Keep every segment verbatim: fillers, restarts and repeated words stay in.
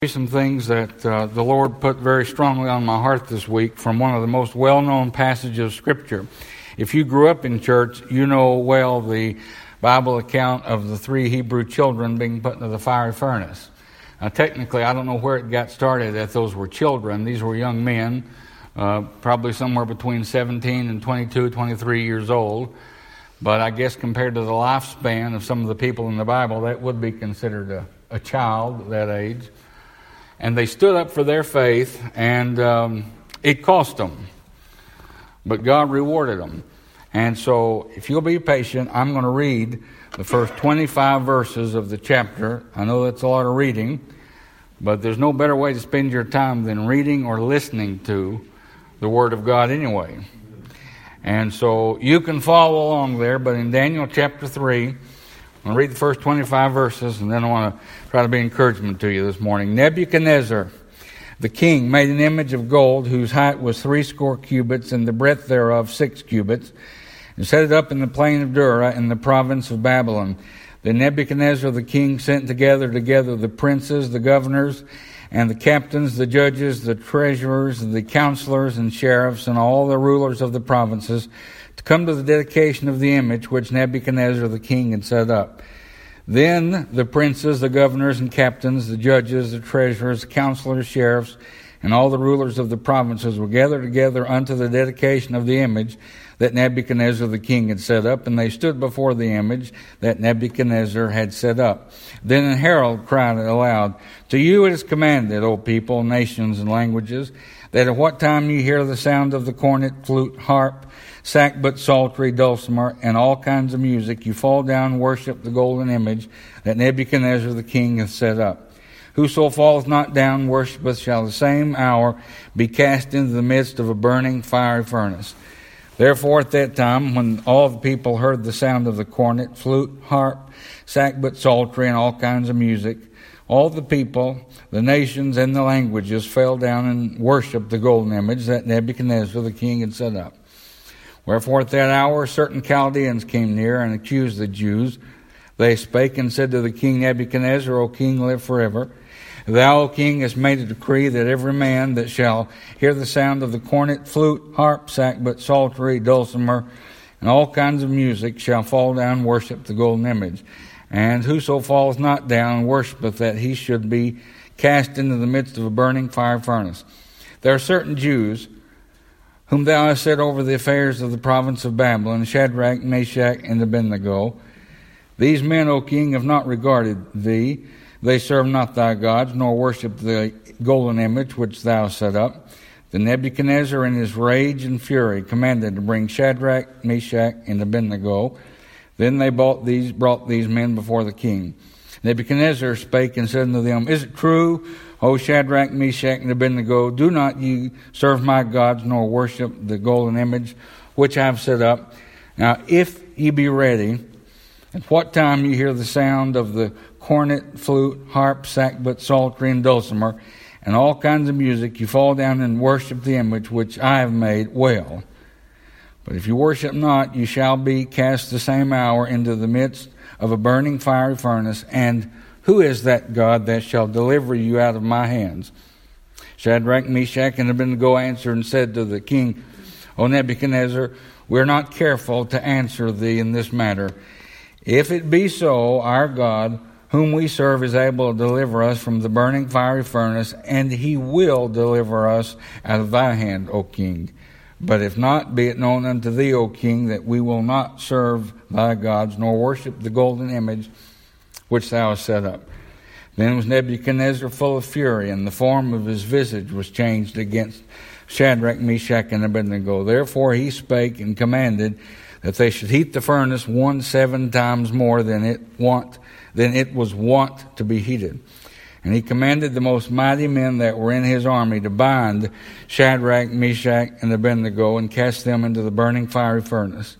Some things that uh, the Lord put very strongly on my heart this week from one of the most well-known passages of Scripture. If you grew up in church, you know well the Bible account of the three Hebrew children being put into the fiery furnace. Now, technically, I don't know where it got started that those were children. These were young men, uh, probably somewhere between seventeen and twenty-two, twenty-three years old. But I guess compared to the lifespan of some of the people in the Bible, that would be considered a, a child at that age. And they stood up for their faith, and um, it cost them. But God rewarded them. And so, if you'll be patient, I'm going to read the first twenty-five verses of the chapter. I know that's a lot of reading, but there's no better way to spend your time than reading or listening to the Word of God anyway. And so, you can follow along there, but in Daniel chapter three, I'm going to read the first twenty-five verses, and then I want to try to be encouragement to you this morning. Nebuchadnezzar, the king, made an image of gold whose height was threescore cubits, and the breadth thereof six cubits, and set it up in the plain of Dura in the province of Babylon. Then Nebuchadnezzar the king sent together together the princes, the governors, and the captains, the judges, the treasurers, the counselors, and sheriffs, and all the rulers of the provinces, to come to the dedication of the image which Nebuchadnezzar the king had set up. Then the princes, the governors and captains, the judges, the treasurers, counselors, sheriffs, and all the rulers of the provinces were gathered together unto the dedication of the image that Nebuchadnezzar the king had set up, and they stood before the image that Nebuchadnezzar had set up. Then a herald cried aloud, To you it is commanded, O people, nations, and languages, that at what time you hear the sound of the cornet, flute, harp, sackbut, psaltery, dulcimer, and all kinds of music, you fall down and worship the golden image that Nebuchadnezzar the king hath set up. Whoso falleth not down and worshipeth shall the same hour be cast into the midst of a burning fiery furnace. Therefore at that time, when all the people heard the sound of the cornet, flute, harp, sackbut, psaltery, and all kinds of music, all the people, the nations, and the languages fell down and worshipped the golden image that Nebuchadnezzar the king had set up. Wherefore at that hour certain Chaldeans came near and accused the Jews. They spake and said to the king Nebuchadnezzar, O king, live forever. Thou, O king, hast made a decree that every man that shall hear the sound of the cornet, flute, harp, sackbut, psaltery, dulcimer, and all kinds of music shall fall down and worship the golden image. And whoso falleth not down and worshipeth, that he should be cast into the midst of a burning fire furnace. There are certain Jews whom thou hast set over the affairs of the province of Babylon, Shadrach, Meshach, and Abednego. These men, O king, have not regarded thee. They serve not thy gods, nor worship the golden image which thou set up. Then Nebuchadnezzar in his rage and fury commanded to bring Shadrach, Meshach, and Abednego. Then they brought these, brought these men before the king. Nebuchadnezzar spake and said unto them, Is it true, O Shadrach, Meshach, and Abednego, do not ye serve my gods, nor worship the golden image which I have set up? Now if ye be ready, at what time you hear the sound of the cornet, flute, harp, sackbut, psaltery, and dulcimer, and all kinds of music, you fall down and worship the image which I have made, well. But if you worship not, you shall be cast the same hour into the midst of a burning fiery furnace. And who is that God that shall deliver you out of my hands? Shadrach, Meshach, and Abednego answered and said to the king, O Nebuchadnezzar, we are not careful to answer thee in this matter. If it be so, our God, whom we serve, is able to deliver us from the burning fiery furnace, and he will deliver us out of thy hand, O king. But if not, be it known unto thee, O king, that we will not serve thy gods, nor worship the golden image which thou hast set up. Then was Nebuchadnezzar full of fury, and the form of his visage was changed against Shadrach, Meshach, and Abednego. Therefore he spake and commanded that they should heat the furnace one seven times more than it wont, than it was wont to be heated. And he commanded the most mighty men that were in his army to bind Shadrach, Meshach, and Abednego, and cast them into the burning fiery furnace.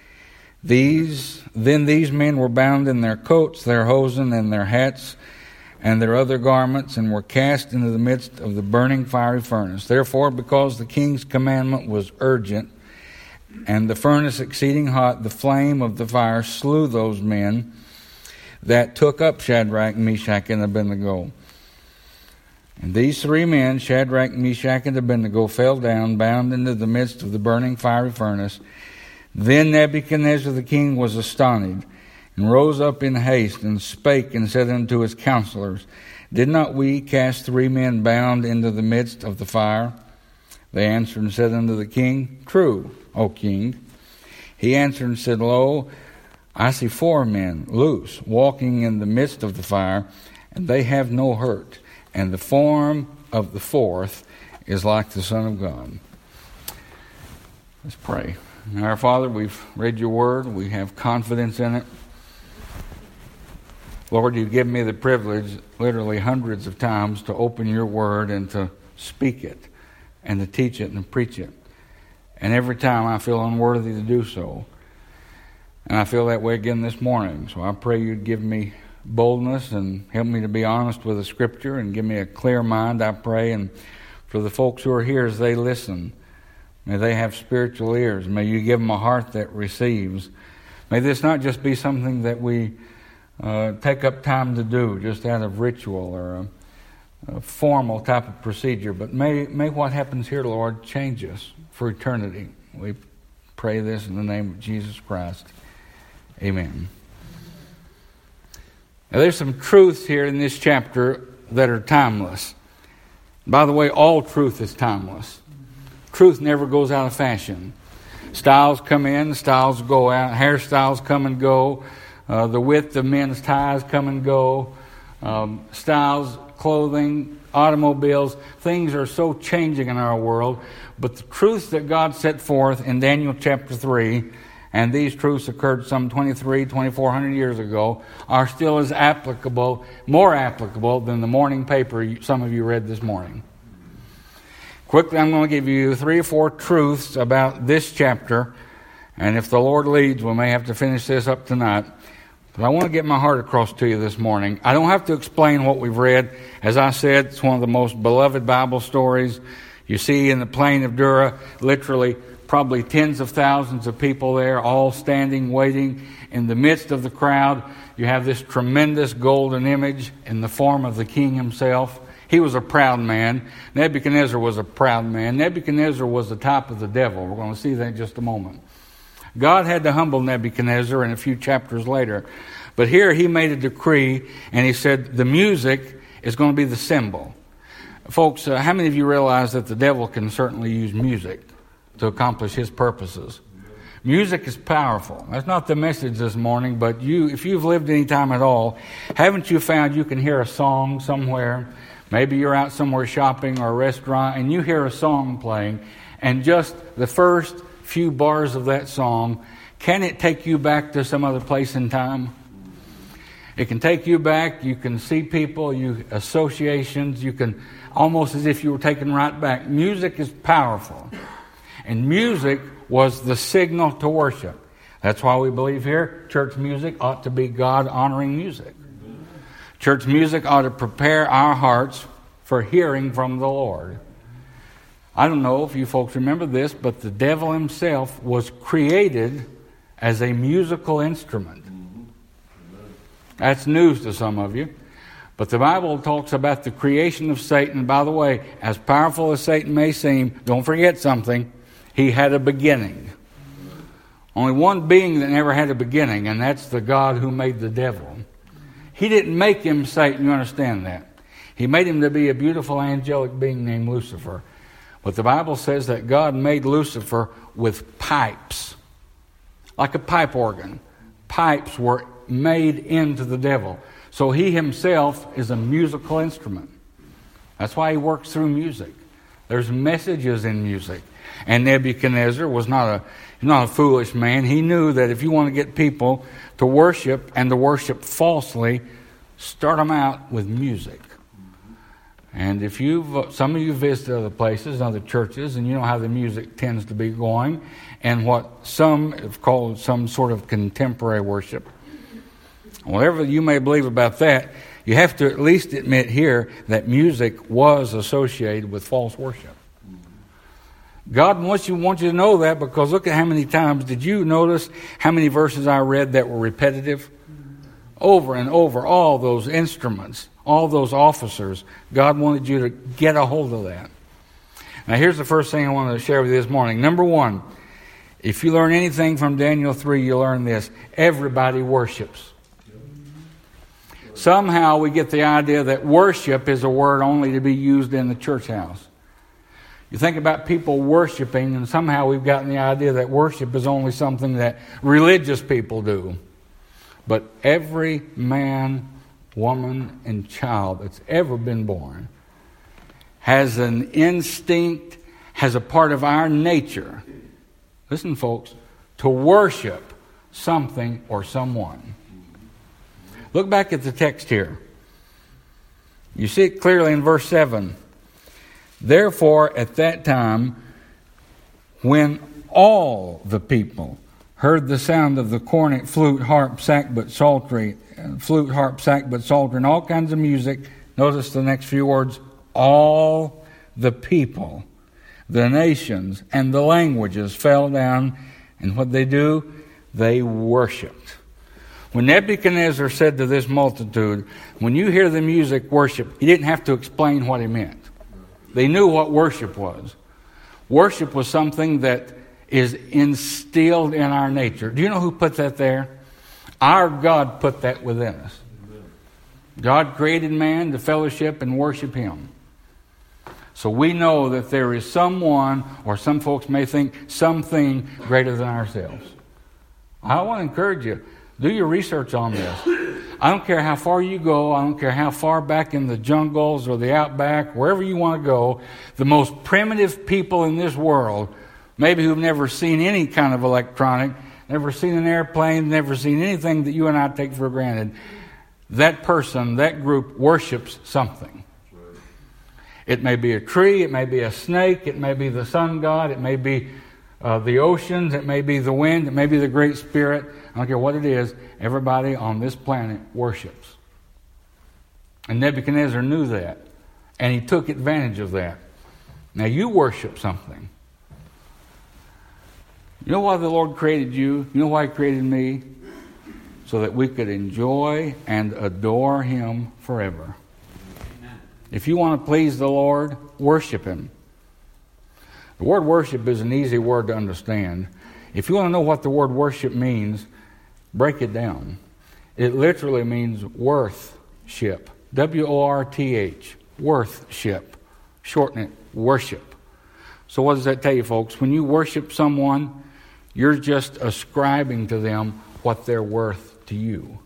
These then these men were bound in their coats, their hosen, and their hats, and their other garments, and were cast into the midst of the burning fiery furnace. Therefore, because the king's commandment was urgent, and the furnace exceeding hot, the flame of the fire slew those men that took up Shadrach, Meshach, and Abednego. And these three men, Shadrach, Meshach, and Abednego, fell down, bound into the midst of the burning fiery furnace. Then Nebuchadnezzar the king was astonished, and rose up in haste, and spake, and said unto his counselors, Did not we cast three men bound into the midst of the fire? They answered and said unto the king, True, O king. He answered and said, Lo, I see four men loose, walking in the midst of the fire, and they have no hurt. And the form of the fourth is like the Son of God. Let's pray. Our Father, we've read your word. We have confidence in it. Lord, you give me the privilege, literally hundreds of times, to open your word and to speak it and to teach it and to preach it. And every time I feel unworthy to do so. And I feel that way again this morning. So I pray you'd give me boldness and help me to be honest with the Scripture and give me a clear mind, I pray. And for the folks who are here as they listen, may they have spiritual ears. May you give them a heart that receives. May this not just be something that we uh, take up time to do just out of ritual or a, a formal type of procedure, but may, may what happens here, Lord, change us for eternity. We pray this in the name of Jesus Christ. Amen. Now, there's some truths here in this chapter that are timeless. By the way, all truth is timeless. Truth never goes out of fashion. Styles come in, styles go out. Hairstyles come and go. Uh, the width of men's ties come and go. Um, styles, clothing, automobiles. Things are so changing in our world. But the truths that God set forth in Daniel chapter three, and these truths occurred some twenty-three, twenty-four hundred years ago, are still as applicable, more applicable than the morning paper some of you read this morning. Quickly, I'm going to give you three or four truths about this chapter, and if the Lord leads, we may have to finish this up tonight. But I want to get my heart across to you this morning. I don't have to explain what we've read. As I said, it's one of the most beloved Bible stories. You see in the plain of Dura, literally, probably tens of thousands of people there, all standing, waiting. In the midst of the crowd, you have this tremendous golden image in the form of the king himself. He was a proud man. Nebuchadnezzar was a proud man. Nebuchadnezzar was the type of the devil. We're going to see that in just a moment. God had to humble Nebuchadnezzar in a few chapters later. But here he made a decree, and he said the music is going to be the symbol. Folks, uh, how many of you realize that the devil can certainly use music to accomplish his purposes? Music is powerful. That's not the message this morning, but you, if you've lived any time at all, haven't you found you can hear a song somewhere? Maybe you're out somewhere shopping or a restaurant, and you hear a song playing, and just the first few bars of that song, can it take you back to some other place in time? It can take you back. You can see people, you associations. You can almost as if you were taken right back. Music is powerful. And music was the signal to worship. That's why we believe here church music ought to be God-honoring music. Church music ought to prepare our hearts for hearing from the Lord. I don't know if you folks remember this, but the devil himself was created as a musical instrument. That's news to some of you. But the Bible talks about the creation of Satan. By the way, as powerful as Satan may seem, don't forget something. He had a beginning. Only one being that never had a beginning, and that's the God who made the devil. He didn't make him Satan, you understand that. He made him to be a beautiful angelic being named Lucifer. But the Bible says that God made Lucifer with pipes, like a pipe organ. Pipes were made into the devil. So he himself is a musical instrument. That's why he works through music. There's messages in music. And Nebuchadnezzar was not a not a foolish man. He knew that if you want to get people to worship and to worship falsely, start them out with music. And if you've, some of you visit other places, other churches, and you know how the music tends to be going, and what some have called some sort of contemporary worship. Whatever you may believe about that, you have to at least admit here that music was associated with false worship. God wants you, wants you to know that, because look at how many times, did you notice how many verses I read that were repetitive? over and over all those instruments, all those officers. God wanted you to get a hold of that. Now here's the first thing I wanted to share with you this morning. Number one, if you learn anything from Daniel three, you learn this. Everybody worships. Somehow we get the idea that worship is a word only to be used in the church house. You think about people worshiping, and somehow we've gotten the idea that worship is only something that religious people do. But every man, woman, and child that's ever been born has an instinct, has a part of our nature, listen folks, to worship something or someone. Look back at the text here. You see it clearly in verse seven. Therefore, at that time, when all the people heard the sound of the cornet, flute, harp, sackbut, psaltery, flute, harp, sackbut, psaltery, and all kinds of music, notice the next few words, all the people, the nations, and the languages fell down, and what they do? They worshipped. When Nebuchadnezzar said to this multitude, when you hear the music worship, he didn't have to explain what he meant. They knew what worship was. Worship was something that is instilled in our nature. Do you know who put that there? Our God put that within us. God created man to fellowship and worship Him. So we know that there is someone, or some folks may think something greater than ourselves. I want to encourage you. Do your research on this. I don't care how far you go. I don't care how far back in the jungles or the outback, wherever you want to go. The most primitive people in this world, maybe who've never seen any kind of electronic, never seen an airplane, never seen anything that you and I take for granted, that person, that group worships something. It may be a tree, it may be a snake, it may be the sun god, it may be uh, the oceans, it may be the wind, it may be the Great Spirit. I don't care what it is, everybody on this planet worships. And Nebuchadnezzar knew that, and he took advantage of that. Now you worship something. You know why the Lord created you? You know why He created me? So that we could enjoy and adore Him forever. Amen. If you want to please the Lord, worship Him. The word worship is an easy word to understand. If you want to know what the word worship means, break it down. It literally means worth-ship. W O R T H. Worth-ship. Shorten it, worship. So what does that tell you, folks? When you worship someone, you're just ascribing to them what they're worth to you.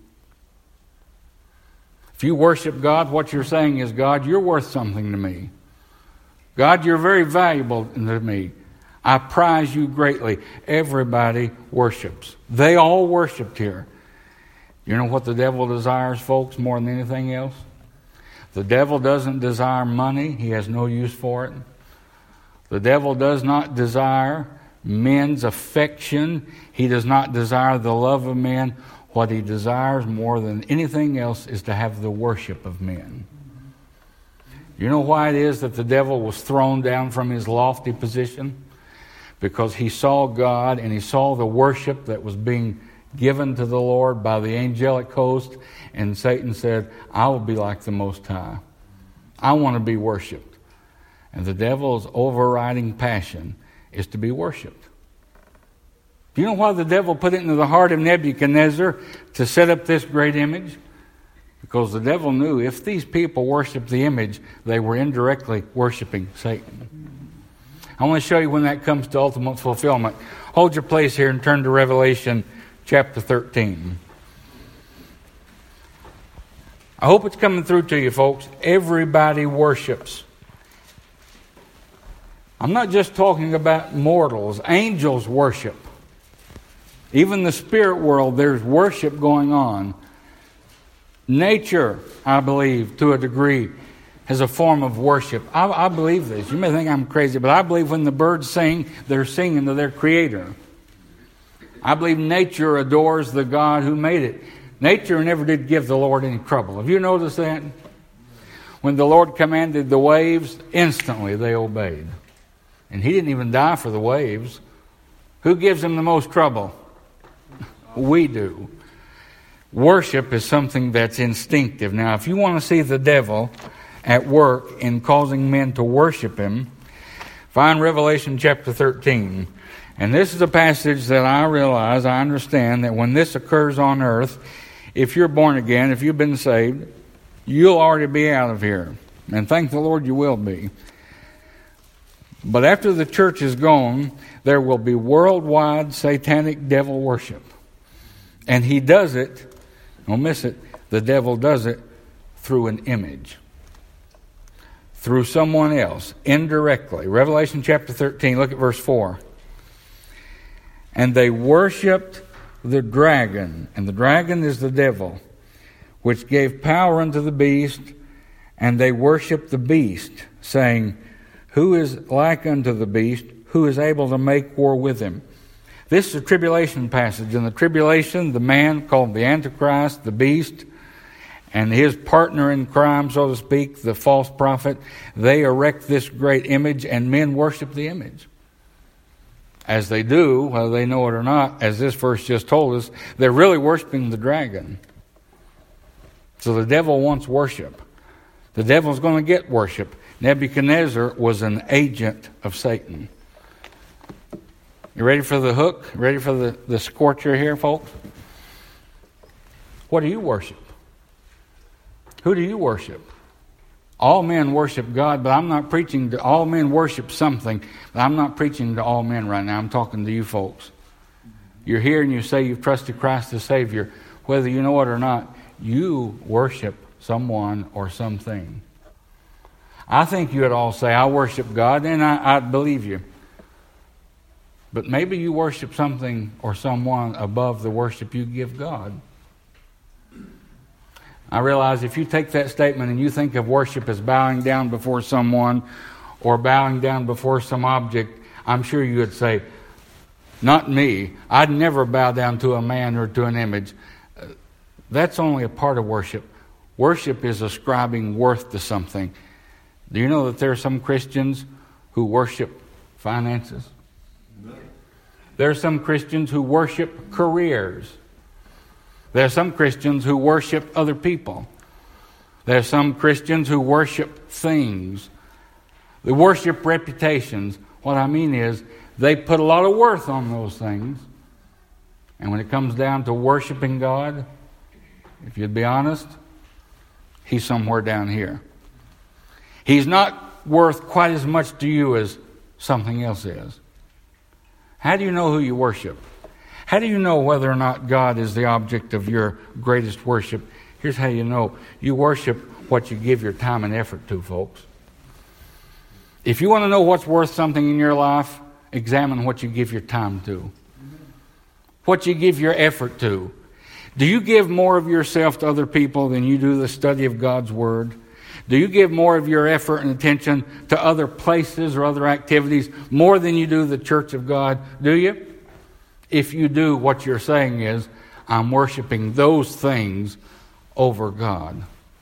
If you worship God, what you're saying is, God, you're worth something to me. God, you're very valuable to me. I prize you greatly. Everybody worships. They all worshiped here. You know what the devil desires, folks, more than anything else? The devil doesn't desire money. He has no use for it. The devil does not desire men's affection. He does not desire the love of men. What he desires more than anything else is to have the worship of men. You know why it is that the devil was thrown down from his lofty position? Because he saw God and he saw the worship that was being given to the Lord by the angelic host, and Satan said, I will be like the Most High. I want to be worshipped. And the devil's overriding passion is to be worshipped. Do you know why the devil put it into the heart of Nebuchadnezzar to set up this great image? Because the devil knew if these people worshiped the image, they were indirectly worshiping Satan. I want to show you when that comes to ultimate fulfillment. Hold your place here and turn to Revelation chapter thirteen. I hope it's coming through to you, folks. Everybody worships. I'm not just talking about mortals. Angels worship. Even the spirit world, there's worship going on. Nature, I believe, to a degree, has a form of worship. I, I believe this. You may think I'm crazy, but I believe when the birds sing, they're singing to their Creator. I believe nature adores the God who made it. Nature never did give the Lord any trouble. Have you noticed that? When the Lord commanded the waves, instantly they obeyed. And He didn't even die for the waves. Who gives Him the most trouble? We do. Worship is something that's instinctive. Now, if you want to see the devil at work in causing men to worship him, find Revelation chapter thirteen. And this is a passage that I realize, I understand, that when this occurs on earth, if you're born again, if you've been saved, you'll already be out of here. And thank the Lord you will be. But after the church is gone, there will be worldwide satanic devil worship. And he does it, don't miss it, the devil does it through an image. Through someone else, indirectly. Revelation chapter thirteen, look at verse four. And they worshipped the dragon, and the dragon is the devil, which gave power unto the beast, and they worshipped the beast, saying, Who is like unto the beast? Who is able to make war with him? This is a tribulation passage. In the tribulation, the man called the Antichrist, the beast, and his partner in crime, so to speak, the false prophet, they erect this great image, and men worship the image. As they do, whether they know it or not, as this verse just told us, they're really worshiping the dragon. So the devil wants worship. The devil's going to get worship. Nebuchadnezzar was an agent of Satan. You ready for the hook? Ready for the, the scorcher here, folks? What do you worship? Who do you worship? All men worship God, but I'm not preaching to all men worship something. But I'm not preaching to all men right now. I'm talking to you folks. You're here and you say you've trusted Christ as Savior. Whether you know it or not, you worship someone or something. I think you'd all say, I worship God, and I, I believe you. But maybe you worship something or someone above the worship you give God. I realize if you take that statement and you think of worship as bowing down before someone or bowing down before some object, I'm sure you would say, not me. I'd never bow down to a man or to an image. That's only a part of worship. Worship is ascribing worth to something. Do you know that there are some Christians who worship finances? There are some Christians who worship careers. There are some Christians who worship other people. There are some Christians who worship things. They worship reputations. What I mean is, they put a lot of worth on those things. And when it comes down to worshiping God, if you'd be honest, He's somewhere down here. He's not worth quite as much to you as something else is. How do you know who you worship? How do you know whether or not God is the object of your greatest worship? Here's how you know. You worship what you give your time and effort to, folks. If you want to know what's worth something in your life, examine what you give your time to. What you give your effort to. Do you give more of yourself to other people than you do the study of God's Word? Do you give more of your effort and attention to other places or other activities more than you do the church of God? Do you? If you do, what you're saying is, I'm worshiping those things over God.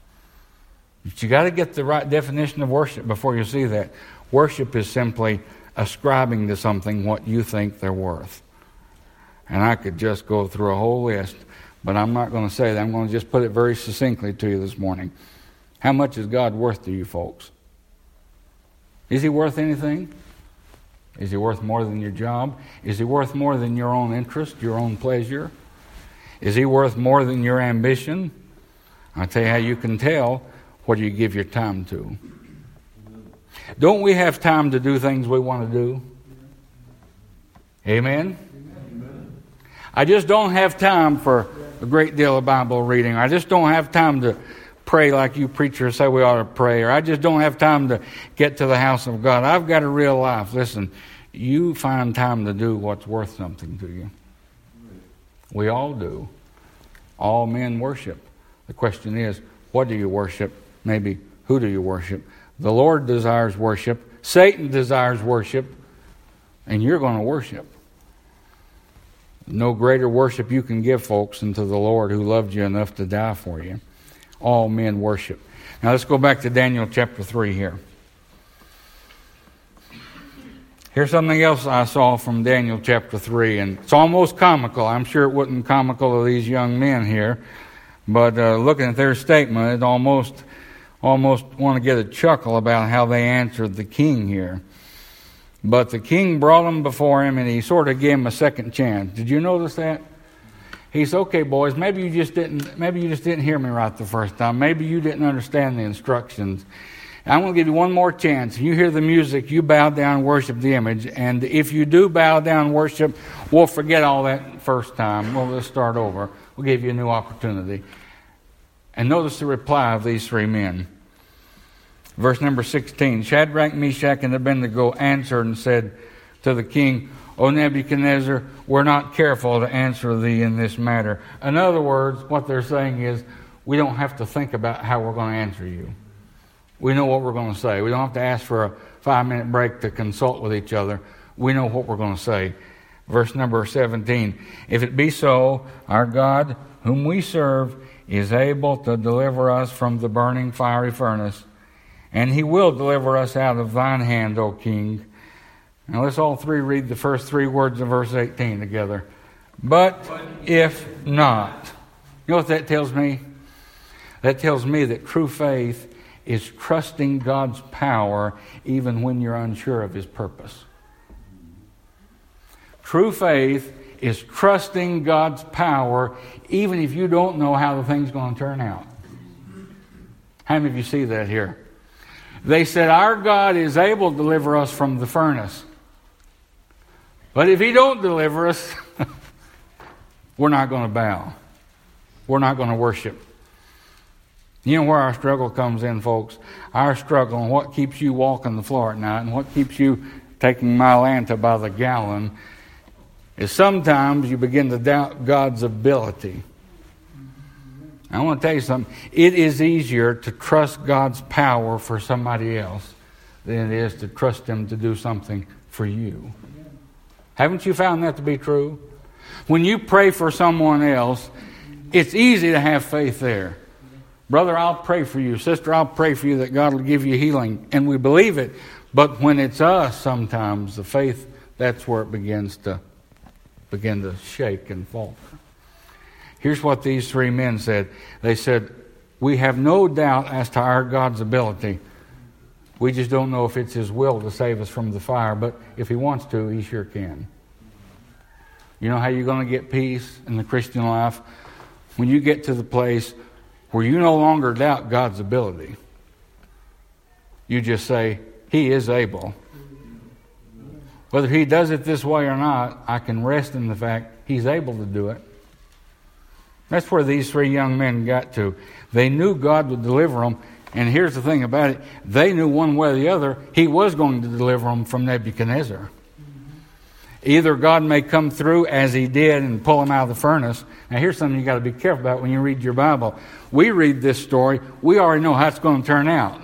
But you got to get the right definition of worship before you see that. Worship is simply ascribing to something what you think they're worth. And I could just go through a whole list, but I'm not going to say that. I'm going to just put it very succinctly to you this morning. How much is God worth to you folks? Is He worth anything? Is He worth more than your job? Is He worth more than your own interest, your own pleasure? Is He worth more than your ambition? I'll tell you how you can tell. What do you give your time to? Don't we have time to do things we want to do? Amen? Amen. I just don't have time for a great deal of Bible reading. I just don't have time to pray like you preachers say we ought to pray, or I just don't have time to get to the house of God. I've got a real life. Listen, you find time to do what's worth something to you. We all do. All men worship. The question is, what do you worship? Maybe, who do you worship? The Lord desires worship. Satan desires worship. And you're going to worship. No greater worship you can give, folks, than to the Lord who loved you enough to die for you. All men worship. Now let's go back to Daniel chapter three here. Here's something else I saw from Daniel chapter three, and it's almost comical. I'm sure it wasn't comical of these young men here, but uh, looking at their statement, it almost almost want to get a chuckle about how they answered the king here. But the king brought them before him, and he sort of gave them a second chance. Did you notice that? He said, "Okay, boys, maybe you just didn't maybe you just didn't hear me right the first time. Maybe you didn't understand the instructions. I'm going to give you one more chance. If you hear the music, you bow down and worship the image. And if you do bow down and worship, we'll forget all that first time. We'll just start over. We'll give you a new opportunity." And notice the reply of these three men. Verse number sixteen, Shadrach, Meshach, and Abednego answered and said to the king, "O Nebuchadnezzar, we're not careful to answer thee in this matter." In other words, what they're saying is, we don't have to think about how we're going to answer you. We know what we're going to say. We don't have to ask for a five-minute break to consult with each other. We know what we're going to say. Verse number seventeen, "If it be so, our God, whom we serve, is able to deliver us from the burning fiery furnace, and he will deliver us out of thine hand, O king." Now let's all three read the first three words of verse eighteen together. But if not. You know what that tells me? That tells me that true faith is trusting God's power even when you're unsure of his purpose. True faith is trusting God's power even if you don't know how the thing's going to turn out. How many of you see that here? They said, our God is able to deliver us from the furnace. But if he don't deliver us, we're not going to bow. We're not going to worship. You know where our struggle comes in, folks? Our struggle and what keeps you walking the floor at night and what keeps you taking Mylanta by the gallon is sometimes you begin to doubt God's ability. I want to tell you something. It is easier to trust God's power for somebody else than it is to trust him to do something for you. Haven't you found that to be true? When you pray for someone else, it's easy to have faith there. Brother, I'll pray for you. Sister, I'll pray for you that God will give you healing. And we believe it. But when it's us, sometimes the faith, that's where it begins to begin to shake and falter. Here's what these three men said. They said, we have no doubt as to our God's ability. We just don't know if it's his will to save us from the fire. But if he wants to, he sure can. You know how you're going to get peace in the Christian life? When you get to the place where you no longer doubt God's ability. You just say, he is able. Whether he does it this way or not, I can rest in the fact he's able to do it. That's where these three young men got to. They knew God would deliver them. And here's the thing about it. They knew one way or the other, he was going to deliver them from Nebuchadnezzar. Either God may come through as he did and pull them out of the furnace. Now here's something you got to be careful about when you read your Bible. We read this story, we already know how it's going to turn out.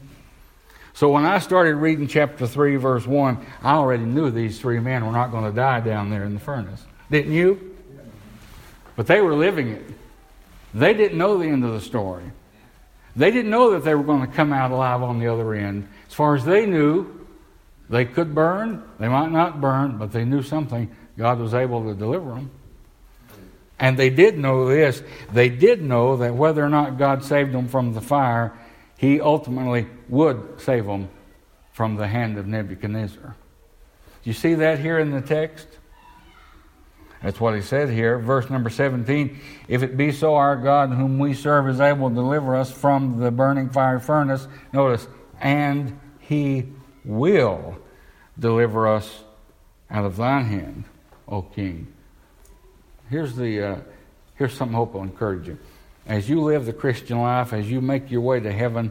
So when I started reading chapter three, verse one, I already knew these three men were not going to die down there in the furnace. Didn't you? But they were living it. They didn't know the end of the story. They didn't know that they were going to come out alive on the other end. As far as they knew, they could burn, they might not burn, but they knew something. God was able to deliver them. And they did know this. They did know that whether or not God saved them from the fire, he ultimately would save them from the hand of Nebuchadnezzar. You see that here in the text? That's what he said here. Verse number seventeen, if it be so, our God whom we serve is able to deliver us from the burning fiery furnace. Notice, and he will deliver us out of thine hand, O king. Here's the uh, here's some hope will encourage you. As you live the Christian life, as you make your way to heaven,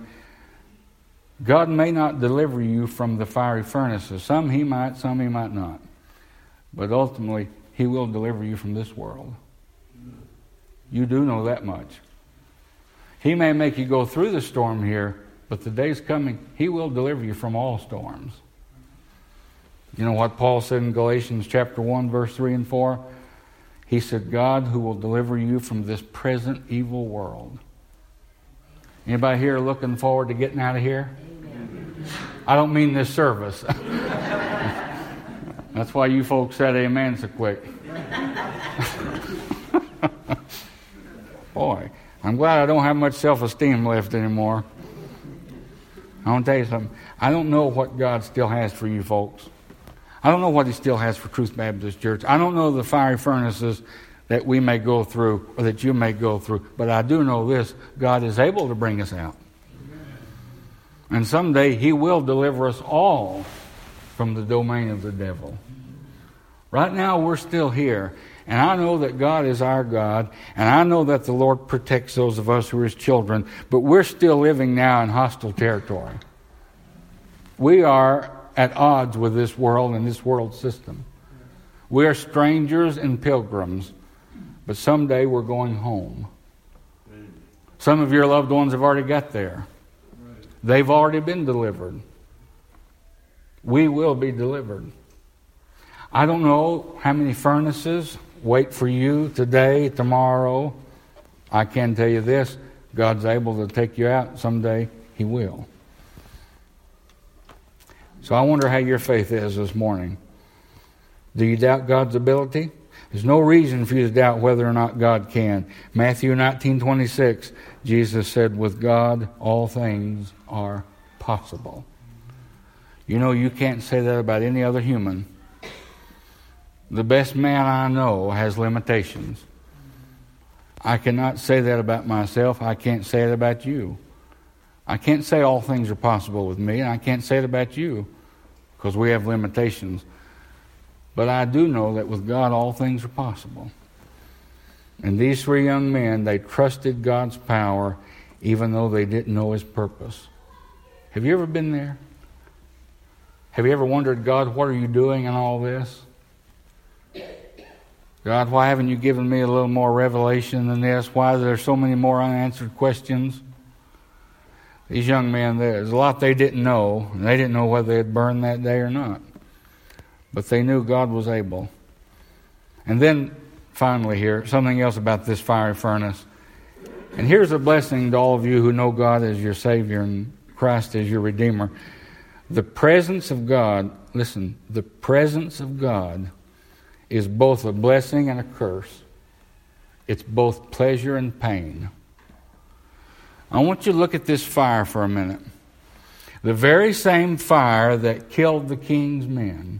God may not deliver you from the fiery furnaces. Some he might, some he might not. But ultimately, he will deliver you from this world. You do know that much. He may make you go through the storm here, but the day's coming, he will deliver you from all storms. You know what Paul said in Galatians chapter one, verse three and four? He said, God who will deliver you from this present evil world. Anybody here looking forward to getting out of here? Amen. I don't mean this service. That's why you folks said amen so quick. Boy, I'm glad I don't have much self-esteem left anymore. I want to tell you something. I don't know what God still has for you folks. I don't know what He still has for Truth Baptist Church. I don't know the fiery furnaces that we may go through or that you may go through. But I do know this. God is able to bring us out. And someday He will deliver us all from the domain of the devil. Right now we're still here. And I know that God is our God. And I know that the Lord protects those of us who are His children. But we're still living now in hostile territory. We are at odds with this world and this world system. We are strangers and pilgrims. But someday we're going home. Some of your loved ones have already got there. They've already been delivered. We will be delivered. I don't know how many furnaces wait for you today, tomorrow. I can tell you this. God's able to take you out someday. He will. So I wonder how your faith is this morning. Do you doubt God's ability? There's no reason for you to doubt whether or not God can. Matthew nineteen twenty-six, Jesus said, with God all things are possible. You know, you can't say that about any other human. The best man I know has limitations. I cannot say that about myself. I can't say it about you. I can't say all things are possible with me, and I can't say it about you because we have limitations. But I do know that with God all things are possible. And these three young men, they trusted God's power even though they didn't know His purpose. Have you ever been there? Have you ever wondered, God, what are you doing in all this? God, why haven't you given me a little more revelation than this? Why are there so many more unanswered questions? These young men, there's a lot they didn't know. And they didn't know whether they'd burn that day or not. But they knew God was able. And then, finally here, something else about this fiery furnace. And here's a blessing to all of you who know God as your Savior and Christ as your Redeemer. The presence of God, listen, the presence of God is both a blessing and a curse. It's both pleasure and pain. I want you to look at this fire for a minute. The very same fire that killed the king's men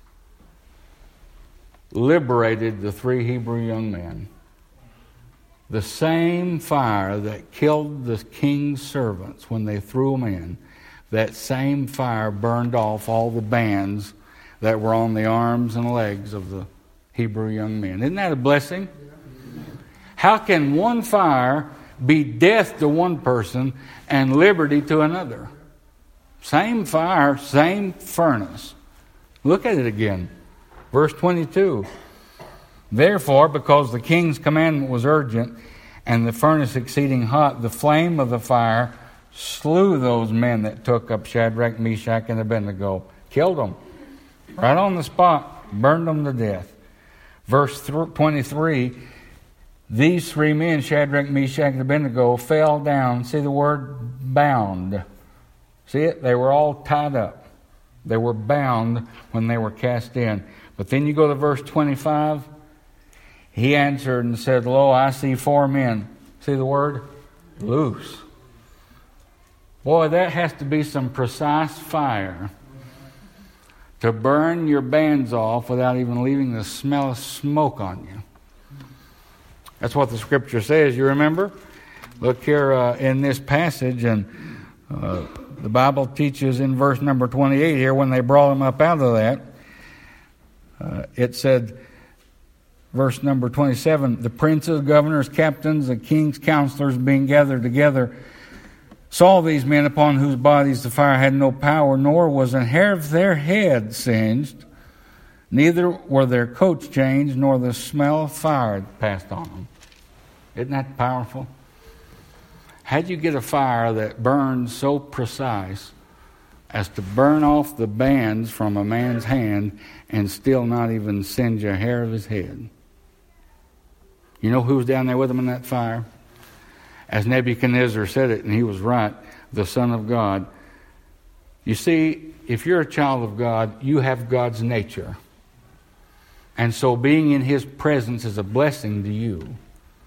liberated the three Hebrew young men. The same fire that killed the king's servants when they threw them in, that same fire burned off all the bands that were on the arms and legs of the Hebrew young men. Isn't that a blessing? How can one fire be death to one person and liberty to another? Same fire, same furnace. Look at it again. Verse twenty-two. Therefore, because the king's commandment was urgent and the furnace exceeding hot, the flame of the fire slew those men that took up Shadrach, Meshach, and Abednego. Killed them. Right on the spot. Burned them to death. Verse twenty-three. These three men, Shadrach, Meshach, and Abednego, fell down. See the word bound. See it? They were all tied up. They were bound when they were cast in. But then you go to verse twenty-five. He answered and said, Lo, I see four men. See the word? Loose. Boy, that has to be some precise fire to burn your bands off without even leaving the smell of smoke on you. That's what the Scripture says. You remember? Look here uh, in this passage, and uh, the Bible teaches in verse number twenty-eight here, when they brought him up out of that, uh, it said, verse number twenty-seven, the princes, governors, captains, the king's counselors being gathered together saw these men upon whose bodies the fire had no power, nor was a hair of their head singed, neither were their coats changed, nor the smell of fire passed on them. Isn't that powerful? How'd you get a fire that burned so precise as to burn off the bands from a man's hand and still not even singe a hair of his head? You know who was down there with him in that fire? As Nebuchadnezzar said it, and he was right, the Son of God. You see, if you're a child of God, you have God's nature. And so being in His presence is a blessing to you.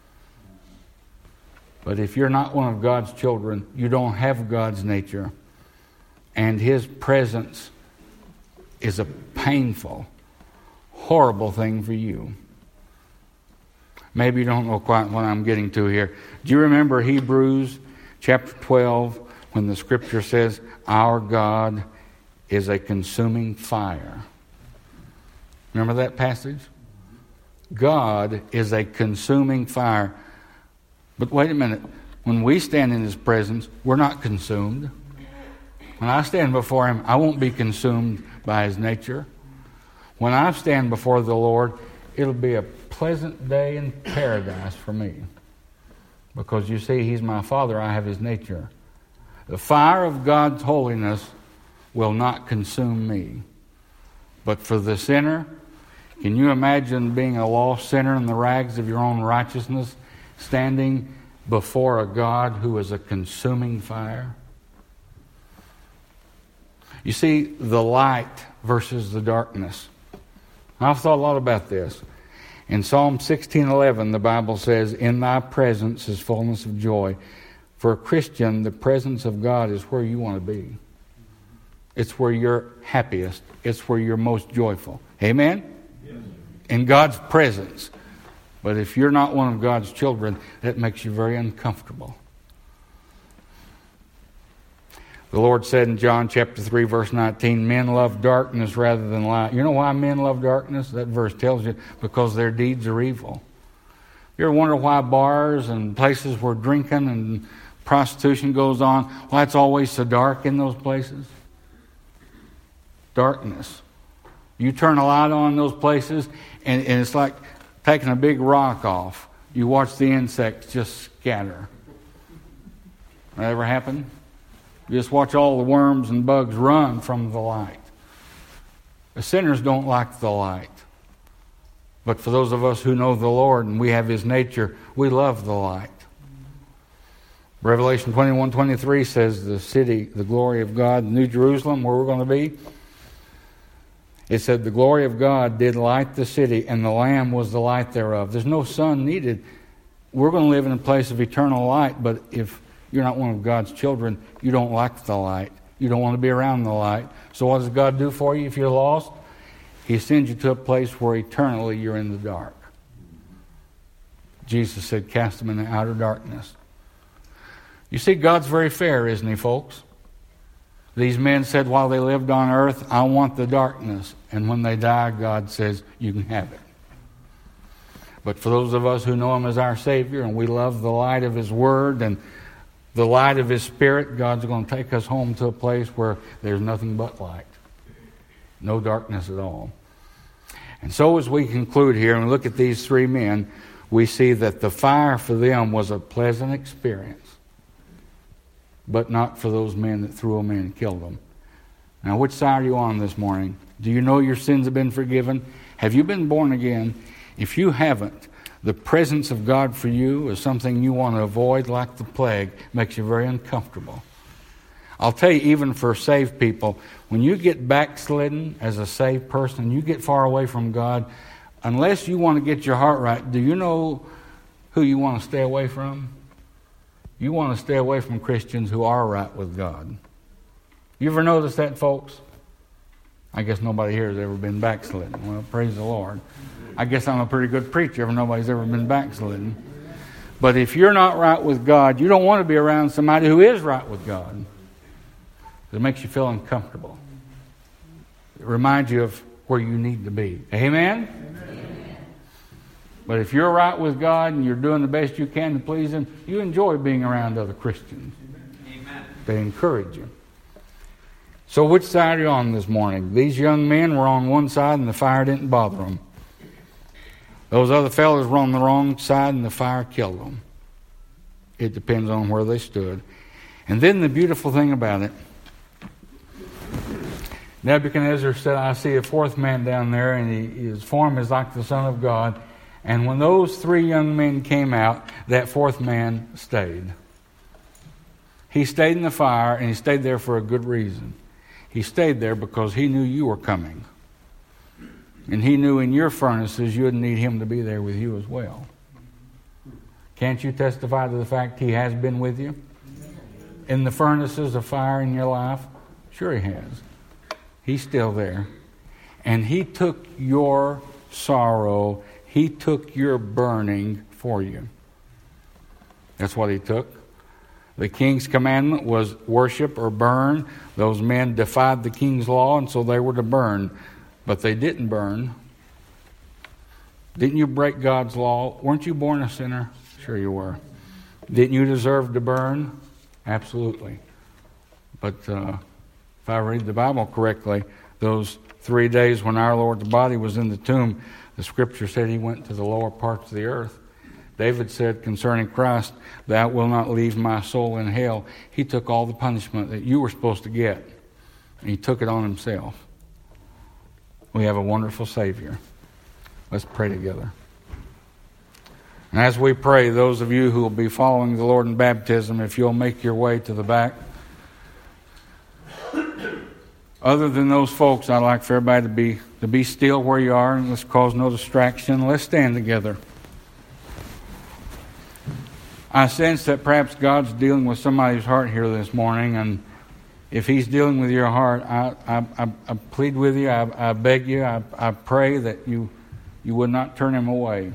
But if you're not one of God's children, you don't have God's nature. And His presence is a painful, horrible thing for you. Maybe you don't know quite what I'm getting to here. Do you remember Hebrews chapter twelve when the Scripture says, our God is a consuming fire? Remember that passage? God is a consuming fire. But wait a minute. When we stand in His presence, we're not consumed. When I stand before Him, I won't be consumed by His nature. When I stand before the Lord, it'll be a pleasant day in paradise for me. Because you see, He's my Father, I have His nature. The fire of God's holiness will not consume me. But for the sinner, can you imagine being a lost sinner in the rags of your own righteousness, standing before a God who is a consuming fire? You see, the light versus the darkness. I've thought a lot about this. In Psalm sixteen eleven, the Bible says, in Thy presence is fullness of joy. For a Christian, the presence of God is where you want to be. It's where you're happiest. It's where you're most joyful. Amen? Yes. In God's presence. But if you're not one of God's children, that makes you very uncomfortable. The Lord said in John chapter three, verse nineteen, men love darkness rather than light. You know why men love darkness? That verse tells you, because their deeds are evil. You ever wonder why bars and places where drinking and prostitution goes on, why it's always so dark in those places? Darkness. You turn a light on in those places, and, and it's like taking a big rock off. You watch the insects just scatter. That ever happen? You just watch all the worms and bugs run from the light. The sinners don't like the light. But for those of us who know the Lord and we have His nature, we love the light. Revelation twenty-one twenty-three says the city, the glory of God, New Jerusalem, where we're going to be. It said the glory of God did light the city, and the Lamb was the light thereof. There's no sun needed. We're going to live in a place of eternal light, but if you're not one of God's children, you don't like the light. You don't want to be around the light. So what does God do for you if you're lost? He sends you to a place where eternally you're in the dark. Jesus said, cast them in the outer darkness. You see, God's very fair, isn't He, folks? These men said while they lived on earth, I want the darkness. And when they die, God says, you can have it. But for those of us who know Him as our Savior and we love the light of His Word and the light of His Spirit, God's going to take us home to a place where there's nothing but light. No darkness at all. And so as we conclude here and look at these three men, we see that the fire for them was a pleasant experience. But not for those men that threw them in and killed them. Now, which side are you on this morning? Do you know your sins have been forgiven? Have you been born again? If you haven't, the presence of God for you is something you want to avoid like the plague. It makes you very uncomfortable. I'll tell you, even for saved people, when you get backslidden as a saved person, you get far away from God, unless you want to get your heart right, do you know who you want to stay away from? You want to stay away from Christians who are right with God. You ever notice that, folks? I guess nobody here has ever been backslidden. Well, praise the Lord. I guess I'm a pretty good preacher if nobody's ever been backslidden. But if you're not right with God, you don't want to be around somebody who is right with God. It makes you feel uncomfortable. It reminds you of where you need to be. Amen? Amen. But if you're right with God and you're doing the best you can to please Him, you enjoy being around other Christians. Amen. They encourage you. So which side are you on this morning? These young men were on one side and the fire didn't bother them. Those other fellows were on the wrong side and the fire killed them. It depends on where they stood. And then the beautiful thing about it, Nebuchadnezzar said, I see a fourth man down there, and he, his form is like the Son of God. And when those three young men came out, that fourth man stayed. He stayed in the fire, and he stayed there for a good reason. He stayed there because he knew you were coming. And He knew in your furnaces you'd need Him to be there with you as well. Can't you testify to the fact He has been with you? In the furnaces of fire in your life? Sure He has. He's still there. And He took your sorrow, He took your burning for you. That's what He took. The king's commandment was worship or burn. Those men defied the king's law, and so they were to burn. But they didn't burn. Didn't you break God's law? Weren't you born a sinner? Sure you were. Didn't you deserve to burn? Absolutely. But uh, if I read the Bible correctly, those three days when our Lord's body was in the tomb, the Scripture said He went to the lower parts of the earth. David said concerning Christ, "Thou wilt not leave my soul in hell." He took all the punishment that you were supposed to get, and He took it on Himself. We have a wonderful Savior. Let's pray together. And as we pray, those of you who will be following the Lord in baptism, if you'll make your way to the back. Other than those folks, I'd like for everybody to be to be still where you are, and let's cause no distraction. Let's stand together. I sense that perhaps God's dealing with somebody's heart here this morning, and if He's dealing with your heart, I, I, I, I plead with you, I, I beg you, I, I pray that you, you would not turn Him away.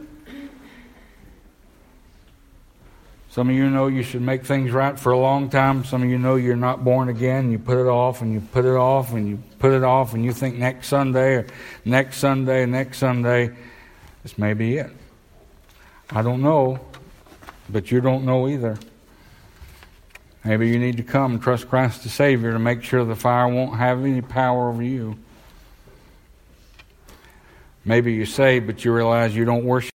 Some of you know you should make things right for a long time. Some of you know you're not born again. You put it off and you put it off and you put it off and you think next Sunday or next Sunday, next Sunday, this may be it. I don't know, but you don't know either. Maybe you need to come and trust Christ the Savior to make sure the fire won't have any power over you. Maybe you say, but you realize you don't worship